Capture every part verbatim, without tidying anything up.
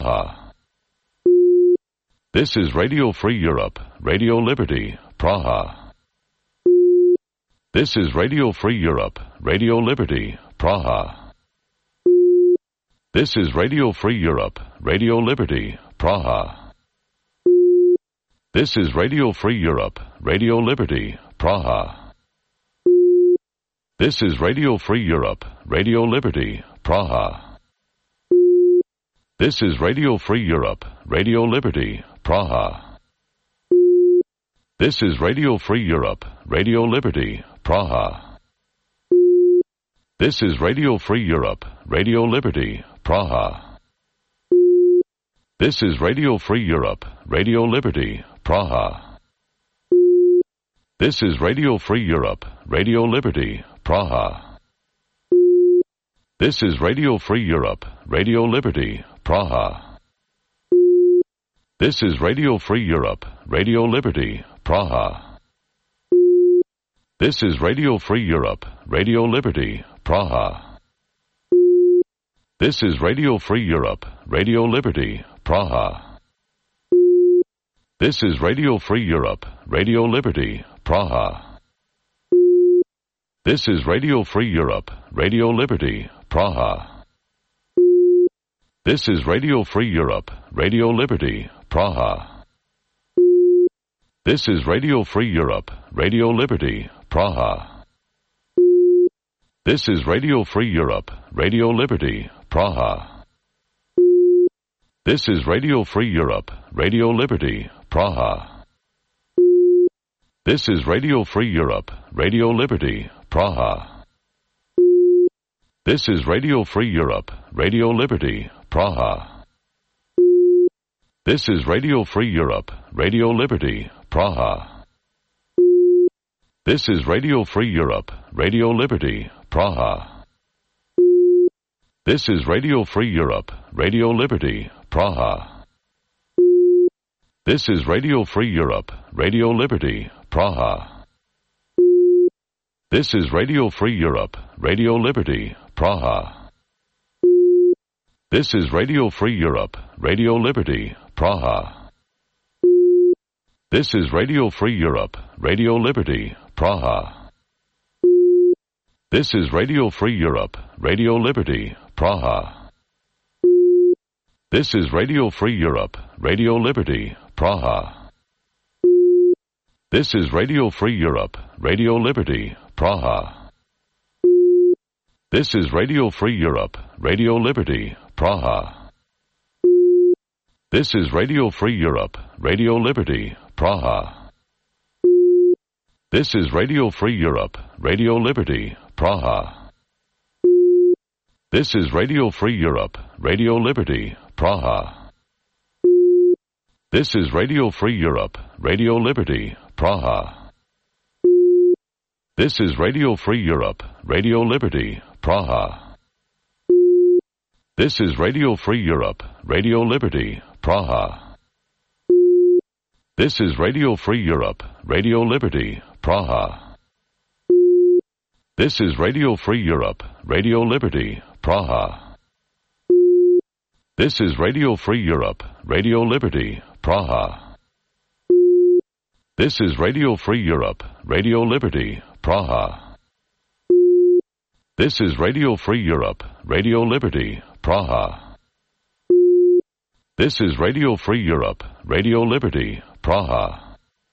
Praha. This is Radio Free Europe, Radio Liberty, Praha. This is Radio Free Europe, Radio Liberty, Praha. This is Radio Free Europe, Radio Liberty, Praha. This is Radio Free Europe, Radio Liberty, Praha. This is Radio Free Europe, Radio Liberty, Praha. This is Radio Free Europe, Radio Liberty, Praha. This is Radio Free Europe, Radio Liberty, Praha. This is Radio Free Europe, Radio Liberty, Praha. This is Radio Free Europe, Radio Liberty, Praha. This is Radio Free Europe, Radio Liberty, Praha. This is Radio Free Europe, Radio Liberty, Praha. This is Radio Free Europe, Radio Liberty, Praha. This is Radio Free Europe, Radio Liberty, Praha. This is Radio Free Europe, Radio Liberty, Praha. This is Radio Free Europe, Radio Liberty, Praha. This is Radio Free Europe, Radio Liberty, Praha. This is Radio Free Europe, Radio Liberty, Praha. This is Radio Free Europe, Radio Liberty, Praha. This is Radio Free Europe, Radio Liberty, Praha. This is Radio Free Europe, Radio Liberty, Praha. This is Radio Free Europe, Radio Liberty, Praha. This is Radio Free Europe, Radio Liberty, Praha. This is Radio Free Europe, Radio Liberty, Praha. This is Radio Free Europe, Radio Liberty, Praha. This is Radio Free Europe, Radio Liberty, Praha. This is Radio Free Europe, Radio Liberty, Praha. This is Radio Free Europe, Radio Liberty, Praha. This is Radio Free Europe, Radio Liberty, Praha. This is Radio Free Europe, Radio Liberty, Praha. This is Radio Free Europe, Radio Liberty, Praha. This is Radio Free Europe, Radio Liberty, Praha. This is Radio Free Europe, Radio Liberty, Praha. This is Radio Free Europe, Radio Liberty, Praha. This is Radio Free Europe, Radio Liberty, Praha. This is Radio Free Europe, Radio Liberty, Praha. This is Radio Free Europe, Radio Liberty, Praha. This is Radio Free Europe, Radio Liberty, Praha. This is Radio Free Europe, Radio Liberty, Praha. This is Radio Free Europe, Radio Liberty, Praha. This is Radio Free Europe, Radio Liberty, Praha. This is Radio Free Europe, Radio Liberty, Praha. This is Radio Free Europe, Radio Liberty, Praha. This is Radio Free Europe, Radio Liberty, Praha. This is Radio Free Europe, Radio Liberty, Praha. This is Radio Free Europe, Radio Liberty, Praha.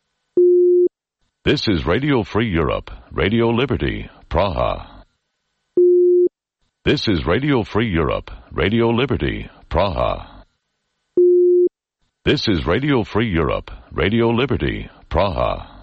This is Radio Free Europe, Radio Liberty, Praha. This is Radio Free Europe, Radio Liberty, Praha. This is Radio Free Europe, Radio Liberty, Praha.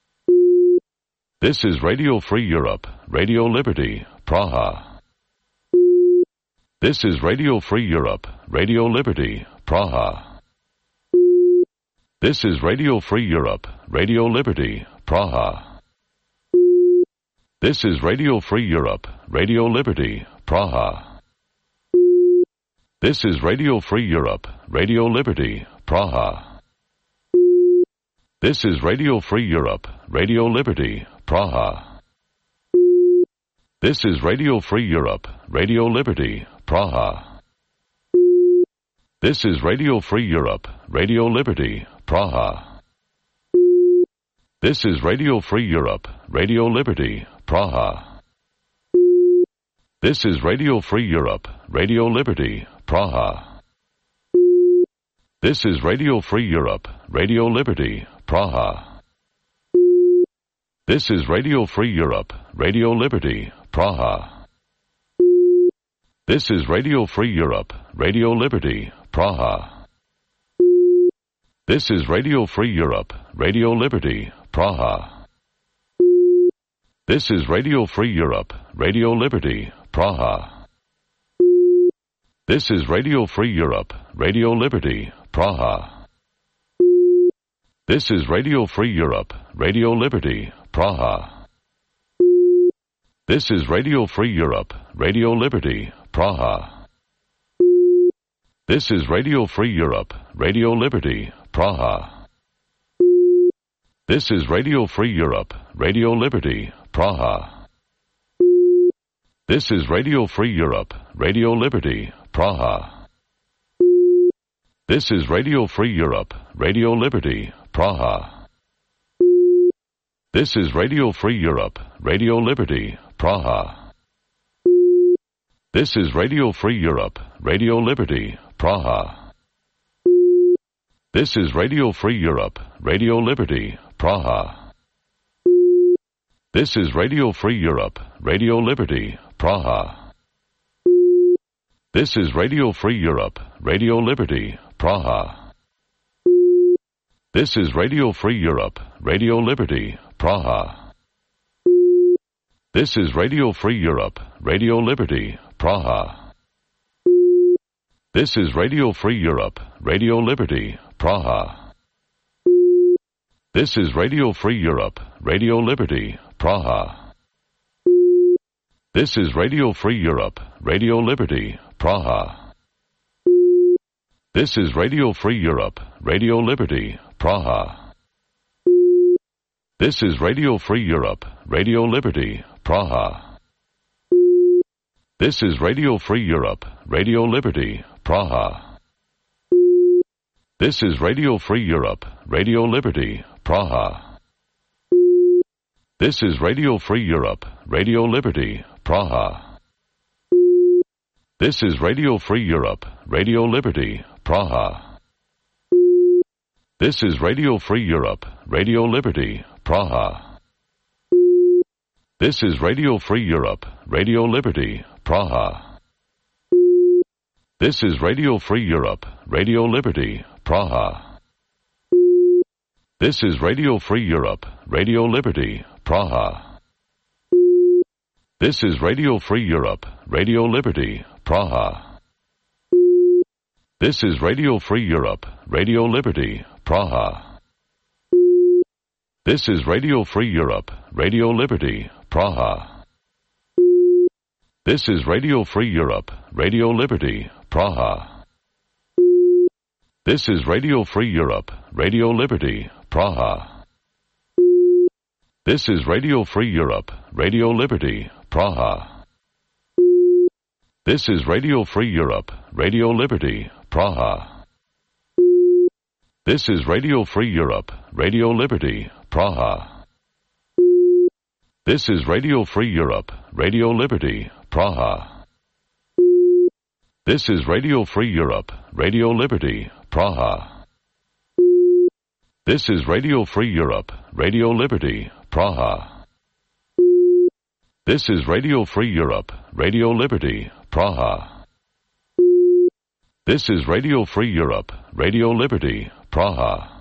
This is Radio Free Europe, Radio Liberty, Praha. This is Radio Free Europe, Radio Liberty, Praha. This is Radio Free Europe, Radio Liberty, Praha. This is Radio Free Europe, Radio Liberty, Praha. This is Radio Free Europe, Radio Liberty, Praha. This is Radio Free Europe, Radio Liberty, Praha. This is Radio Free Europe, Radio Liberty, Praha. This is Radio Free Europe, Radio Liberty, Praha. This is Radio Free Europe, Radio Liberty, Praha. This is Radio Free Europe, Radio Liberty, Praha. This is Radio Free Europe, Radio Liberty, Praha. This is Radio Free Europe, Radio Liberty, Praha. This is Radio Free Europe, Radio Liberty, Praha. This is Radio Free Europe, Radio Liberty, Praha. This is Radio Free Europe, Radio Liberty, Praha. This is Radio Free Europe, Radio Liberty, Praha. This is Radio Free Europe, Radio Liberty, Praha. This is Radio Free Europe, Radio Liberty, Praha. This is Radio Free Europe, Radio Liberty, Praha. This is Radio Free Europe, Radio Liberty, Praha. This is Radio Free Europe, Radio Liberty, Praha. This is Radio Free Europe, Radio Liberty, Praha. This is Radio Free Europe, Radio Liberty, Praha. This is Radio Free Europe, Radio Liberty, Praha. This is Radio Free Europe, Radio Liberty, Praha. This is Radio Free Europe, Radio Liberty, Praha. This is Radio Free Europe, Radio Liberty, Praha. This is Radio Free Europe, Radio Liberty, Praha. This is Radio Free Europe, Radio Liberty, Praha. This is Radio Free Europe, Radio Liberty, Praha. This is Radio Free Europe, Radio Liberty, Praha. This is Radio Free Europe, Radio Liberty, Praha. This is Radio Free Europe, Radio Liberty, Praha. This is Radio Free Europe, Radio Liberty, Praha. This is Radio Free Europe, Radio Liberty, Praha. This is Radio Free Europe, Radio Liberty, Praha. This is Radio Free Europe, Radio Liberty, Praha. This is Radio Free Europe, Radio Liberty, Praha. This is Radio Free Europe, Radio Liberty, Praha. This is Radio Free Europe, Radio Liberty, Praha. This is Radio Free Europe, Radio Liberty, Praha. This is Radio Free Europe, Radio Liberty, Praha. This is Radio Free Europe, Radio Liberty, Praha. This is Radio Free Europe, Radio Liberty, Praha. This is Radio Free Europe, Radio Liberty, Praha. This is Radio Free Europe, Radio Liberty, Praha. This is Radio Free Europe, Radio Liberty, Praha. This is Radio Free Europe, Radio Liberty, Praha. This is Radio Free Europe, Radio Liberty, Praha. This is Radio Free Europe, Radio Liberty, Praha. This is Radio Free Europe, Radio Liberty, Praha. This is Radio Free Europe, Radio Liberty, Praha. This is Radio Free Europe, Radio Liberty, Praha. This is Radio Free Europe, Radio Liberty, Praha. This is Radio Free Europe, Radio Liberty, Praha.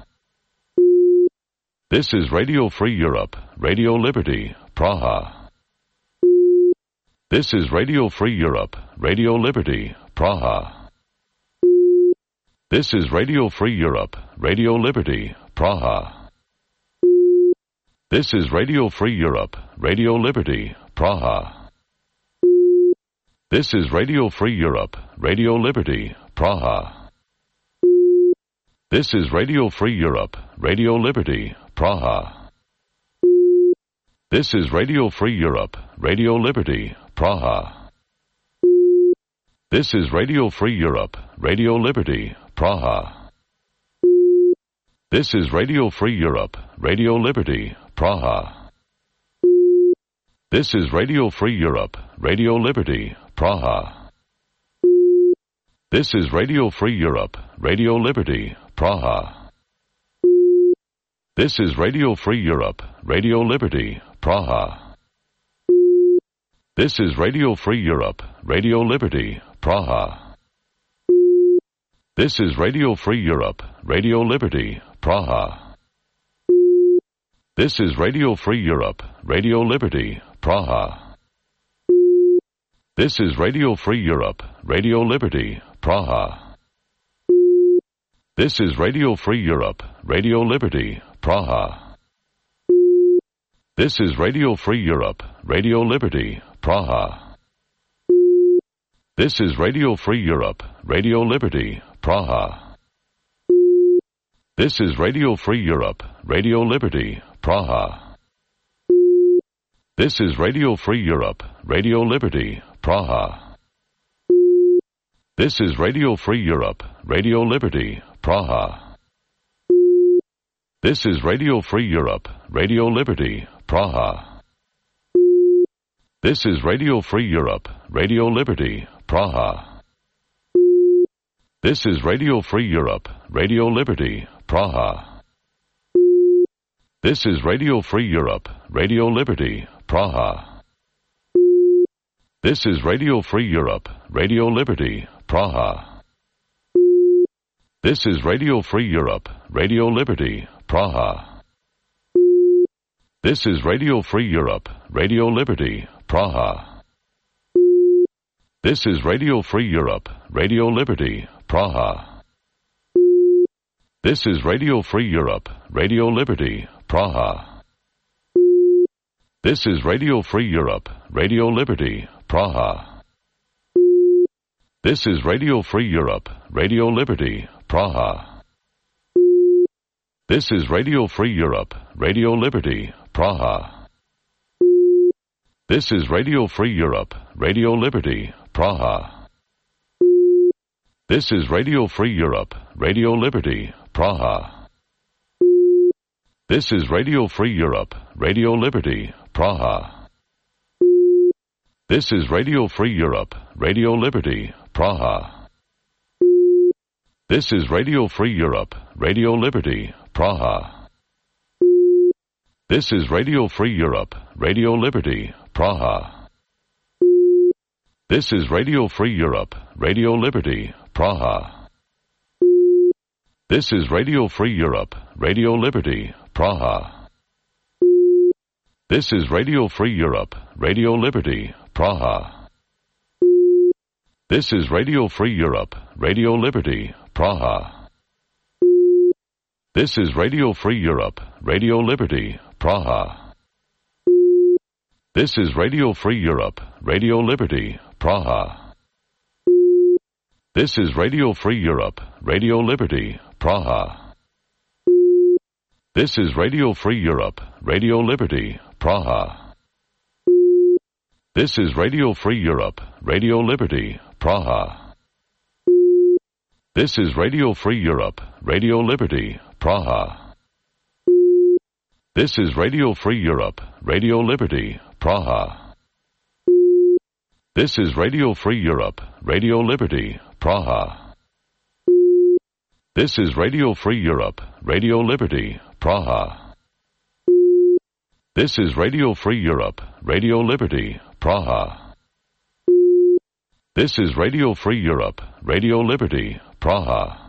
This is Radio Free Europe, Radio Liberty, Praha. This is Radio Free Europe, Radio Liberty, Praha. This is Radio Free Europe, Radio Liberty, Praha. This is Radio Free Europe, Radio Liberty, Praha. This is Radio Free Europe, Radio Liberty, Praha. This is Radio Free Europe, Radio Liberty, Praha. This is Radio Free Europe, Radio Liberty, Praha. This is Radio Free Europe, Radio Liberty, Praha. This is Radio Free Europe, Radio Liberty, Praha. This is Radio Free Europe, Radio Liberty, Praha. This is Radio Free Europe, Radio Liberty, Praha. This is Radio Free Europe, Radio Liberty, Praha. This is Radio Free Europe, Radio Liberty, Praha. This is Radio Free Europe, Radio Liberty, Praha. This is Radio Free Europe, Radio Liberty, Praha. This is Radio Free Europe, Radio Liberty, Praha. This is Radio Free Europe, Radio Liberty, Praha. This is Radio Free Europe, Radio Liberty, Praha. This is Radio Free Europe, Radio Liberty, Praha. This is Radio Free Europe, Radio Liberty, Praha. This is Radio Free Europe, Radio Liberty, Praha. This is Radio Free Europe, Radio Liberty, Praha. This is Radio Free Europe, Radio Liberty, Praha. This is Radio Free Europe, Radio Liberty, Praha. This is Radio Free Europe, Radio Liberty, Praha. This is Radio Free Europe, Radio Liberty, Praha. This is Radio Free Europe, Radio Liberty, Praha. This is Radio Free Europe, Radio Liberty, Praha. This is Radio Free Europe, Radio Liberty, Praha. This is Radio Free Europe, Radio Liberty, Praha. This is Radio Free Europe, Radio Liberty, Praha. This is Radio Free Europe, Radio Liberty, Praha. This is Radio Free Europe, Radio Liberty, Praha. This is Radio Free Europe, Radio Liberty, Praha. This is Radio Free Europe, Radio Liberty, Praha. This is Radio Free Europe, Radio Liberty, Praha. This is Radio Free Europe, Radio Liberty, Praha. This is Radio Free Europe, Radio Liberty, Praha. This is Radio Free Europe, Radio Liberty, Praha. This is Radio Free Europe, Radio Liberty, Praha. This is Radio Free Europe, Radio Liberty, Praha. This is Radio Free Europe, Radio Liberty, Praha. This is Radio Free Europe, Radio Liberty, Praha. This is Radio Free Europe, Radio Liberty, Praha. This is Radio Free Europe, Radio Liberty, Praha. This is Radio Free Europe, Radio Liberty, Praha. This is Radio Free Europe, Radio Liberty, Praha. This is Radio Free Europe, Radio Liberty, Praha. This is Radio Free Europe, Radio Liberty, Praha. This is Radio Free Europe, Radio Liberty, Praha. This is Radio Free Europe, Radio Liberty, Praha. This is Radio Free Europe, Radio Liberty, Praha. This is Radio Free Europe, Radio Liberty, Praha. This is Radio Free Europe, Radio Liberty, Praha. This is Radio Free Europe, Radio Liberty, Praha.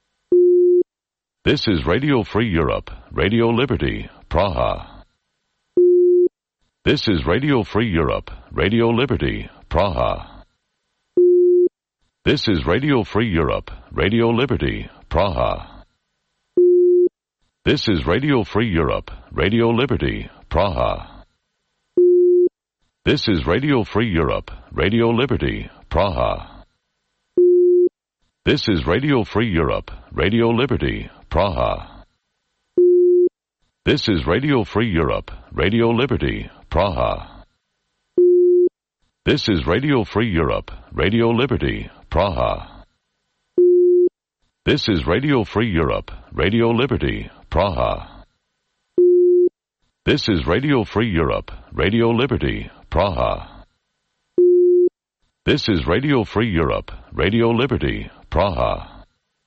This is Radio Free Europe, Radio Liberty, Praha. This is Radio Free Europe, Radio Liberty, Praha. This is Radio Free Europe, Radio Liberty, Praha. This is Radio Free Europe, Radio Liberty, Praha. This is Radio Free Europe, Radio Liberty, Praha. This is Radio Free Europe, Radio Liberty, Praha. This is Radio Free Europe, Radio Liberty, Praha. This is Radio Free Europe, Radio Liberty, Praha. This is Radio Free Europe, Radio Liberty, Praha. This is Radio Free Europe, Radio Liberty, Praha. This is Radio Free Europe, Radio Liberty, Praha.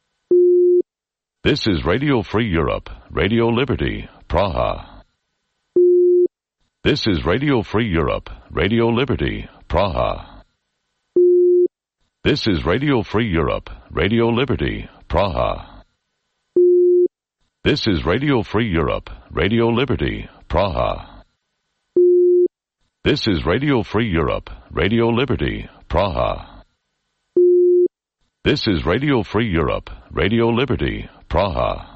This is Radio Free Europe, Radio Liberty, Praha. This is Radio Free Europe, Radio Liberty, Praha. This is Radio Free Europe, Radio Liberty, Praha. This is Radio Free Europe, Radio Liberty, Praha. This is Radio Free Europe, Radio Liberty, Praha. This is Radio Free Europe, Radio Liberty, Praha.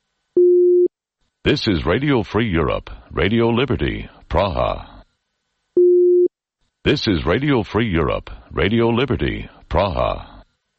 This is Radio Free Europe, Radio Liberty, Praha. This is Radio Free Europe, Radio Liberty, Praha.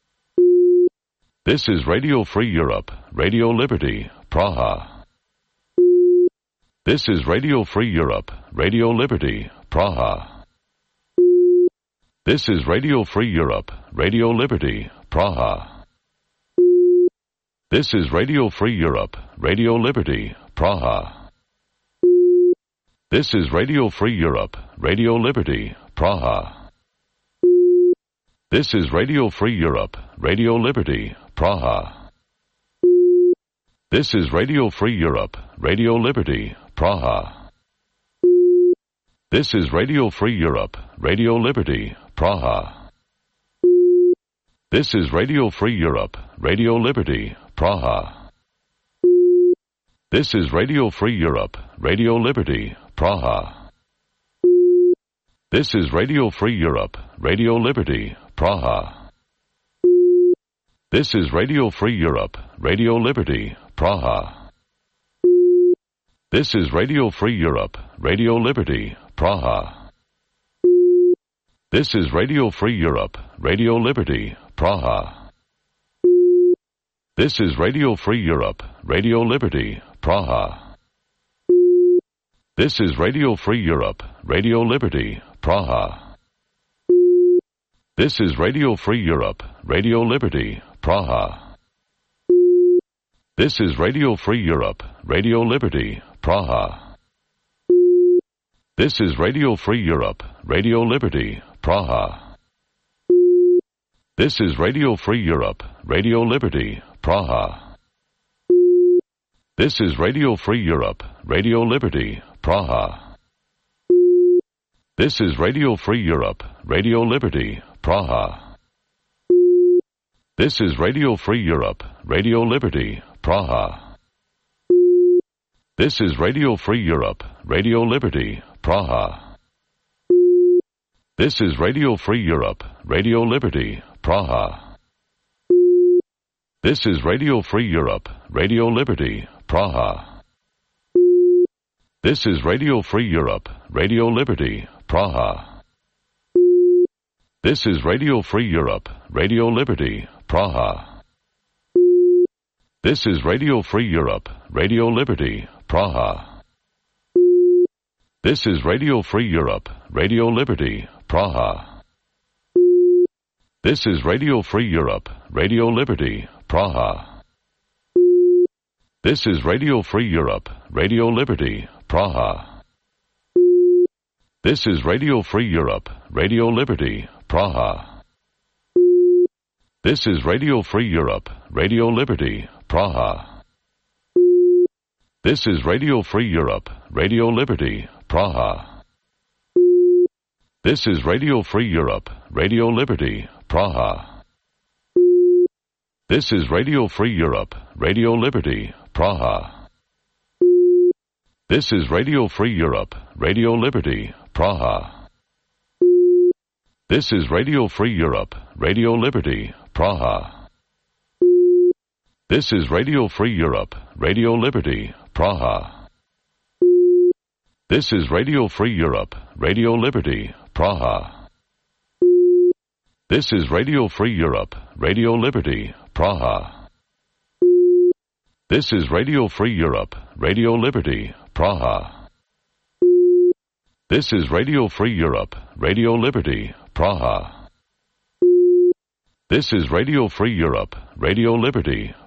This is Radio Free Europe, Radio Liberty, Praha. This is Radio Free Europe, Radio Liberty, Praha. This is Radio Free Europe, Radio Liberty, Praha. This is Radio Free Europe, Radio Liberty, Praha. This is Radio Free Europe, Radio Liberty, Praha. This is Radio Free Europe, Radio Liberty, Praha. This is Radio Free Europe, Radio Liberty, Praha. This is Radio Free Europe, Radio Liberty, Praha. This is Radio Free Europe, Radio Liberty, Praha. This is Radio Free Europe, Radio Liberty, Praha. This is Radio Free Europe, Radio Liberty, Praha. This is Radio Free Europe, Radio Liberty, Praha. This is Radio Free Europe, Radio Liberty, Praha. This is Radio Free Europe, Radio Liberty, Praha. This is Radio Free Europe, Radio Liberty, Praha. This is Radio Free Europe, Radio Liberty, Praha. This is Radio Free Europe, Radio Liberty, Praha. This is Radio Free Europe, Radio Liberty, Praha. This is Radio Free Europe, Radio Liberty, Praha. This is Radio Free Europe, Radio Liberty, Praha. This is Radio Free Europe, Radio Liberty, Praha. This is Radio Free Europe, Radio Liberty, Praha. This is Radio Free Europe, Radio Liberty, Praha. This is Radio Free Europe, Radio Liberty, Praha. This is Radio Free Europe, Radio Liberty, Praha. This is Radio Free Europe, Radio Liberty, Praha. This is Radio Free Europe, Radio Liberty, Praha. This is Radio Free Europe, Radio Liberty, Praha. This is Radio Free Europe, Radio Liberty, Praha. This is Radio Free Europe, Radio Liberty, Praha. This is Radio Free Europe, Radio Liberty, Praha. This is Radio Free Europe, Radio Liberty, Praha. This is Radio Free Europe, Radio Liberty, Praha. This is Radio Free Europe, Radio Liberty, Praha. This is Radio Free Europe, Radio Liberty, Praha. This is Radio Free Europe, Radio Liberty, Praha. This is Radio Free Europe, Radio Liberty, Praha. This is Radio Free Europe, Radio Liberty, Praha. This is Radio Free Europe, Radio Liberty, Praha. This is Radio Free Europe, Radio Liberty, Praha. This is Radio Free Europe, Radio Liberty, Praha. This is Radio Free Europe, Radio Liberty, Praha. This is Radio Free Europe, Radio Liberty, Praha. This is Radio Free Europe, Radio Liberty, Praha. This is Radio Free Europe, Radio Liberty,